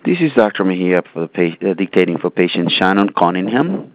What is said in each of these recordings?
This is Dr. Mejia for dictating for patient Shannon Cunningham,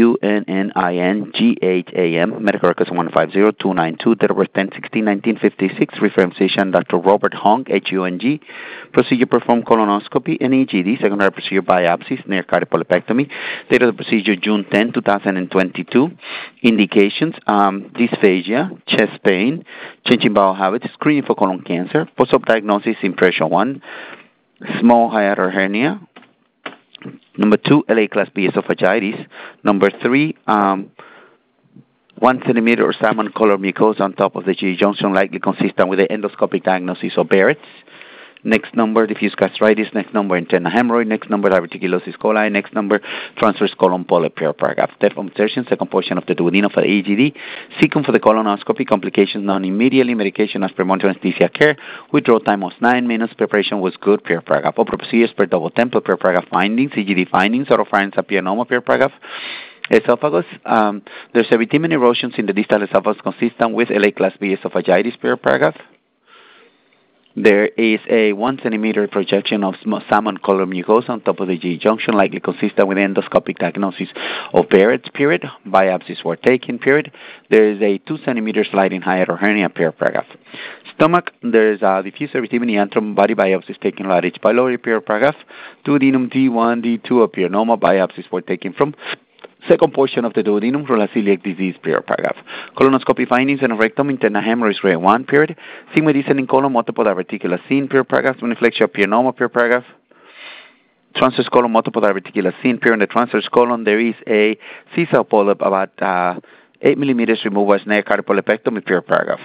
Cunningham, medical records 150292, date of birth 10/16/1956, reference physician Dr. Robert Hong, HUNG, procedure performed colonoscopy and EGD, secondary procedure biopsies, near cardiopulmonectomy, date of the procedure June 10, 2022, indications, dysphagia, chest pain, changing bowel habits, screening for colon cancer, post-op diagnosis, impression 1, small hiatal hernia. Number 2, LA class B esophagitis. Number 3, 1 centimeter or salmon color mucosa on top of the GE junction, likely consistent with the endoscopic diagnosis of Barrett's. Next number, diffuse gastritis. Next number, internal hemorrhoid. Next number, diverticulosis coli. Next number, transverse colon polyp, paragraph. Depth of insertion, second portion of the duodenum for the EGD. Second for the colonoscopy, complications known immediately, medication as per monitor anesthesia care. Withdrawal time was 9 minutes, preparation was good, paragraph. Opera procedures per double temple, paragraph. Findings, EGD findings, oropharynx apianoma, paragraph. Esophagus, there's erythema erosions in the distal esophagus consistent with LA class B esophagitis, paragraph. There is a 1 centimeter projection of salmon color mucosa on top of the GE junction, likely consistent with endoscopic diagnosis of Barrett's, period. Biopsies were taken, period. There is a 2 centimeter sliding hiatal hernia, paragraph. Stomach, there is a diffuse erythema antrum, body biopsies taken at H. pylori, paragraph. Duodenum D1, D2 apianoma, biopsies were taken from second portion of the duodenum from celiac disease, paragraph. Colonoscopy findings and rectum, internal hemorrhoids, grade 1, period. Sigma descending colon, multiple diverticular scene, paragraph. Uniflexia apianoma, paragraph. Transverse colon, multiple diverticular scene, period. In the transverse colon, there is a C-cell polyp about 8 millimeters removed as near cardiopulmonectomy, paragraph.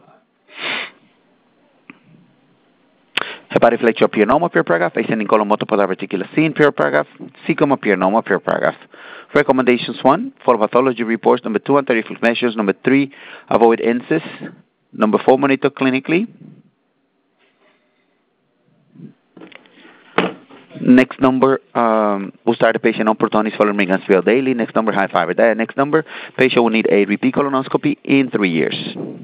Hepatoflexia apianoma, paragraph. Ascending colon, multiple diverticular scene, paragraph. Cecum apianoma, paragraph. Recommendations 1, follow pathology reports. Number 2, anti-reflux measures. Number 3, avoid NSAIDs. Number 4, monitor clinically. Next number, we'll start the patient on Protonix following Megansville daily. Next number, high fiber diet. Next number, patient will need a repeat colonoscopy in 3 years.